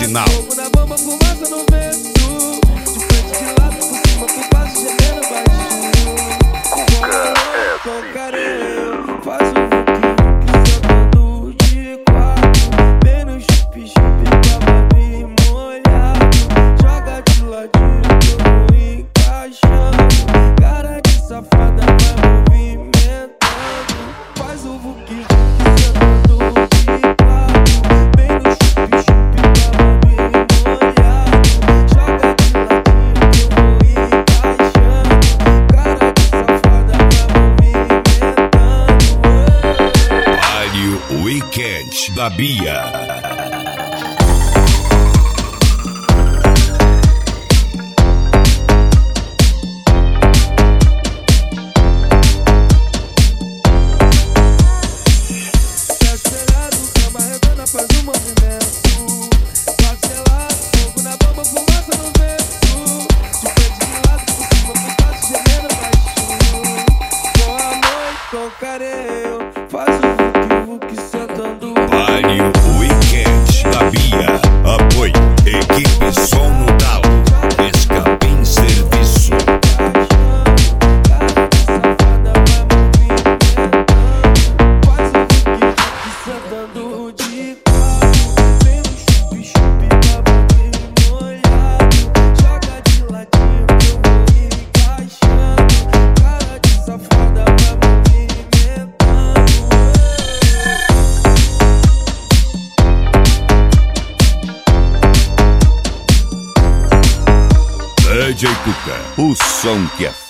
original. Fogo na bomba, fumaça no vento. De frente, de lado, por cima, por baixo, gemendo baixinho. Com carinho, faz o vuki-vuki sentando de quatro. Bem no chup-chup, bababi molhado. Joga de ladinho que eu vou encaixando. Cara de safada vai movimentando. Faz o vuki-vuki sentando de quatro. Bem no chup-chup, bababi molhado. Joga de ladinho que eu vou encaixando. Cara de safada vai movimentando. Baile Weekend da Bia. Faz um movimento, parcelado, fogo na bomba, fumaça no vento. De frente, de lado, por cima, por baixo, gemendo baixinho. Com amor, com carinho, faz o vuki-vuki sentando. Baile Weekend da Bia. Apoio, equipe som no talo. Escapim Serviço. Cara de safada vai movimentando. Faz o vuki-vuki sentando de quatro. Vem no chup-chup, bababi molhado. Joga de ladinho que eu vou encaixando. Cara de safada vai movimentando. DJ Cuca, o som que é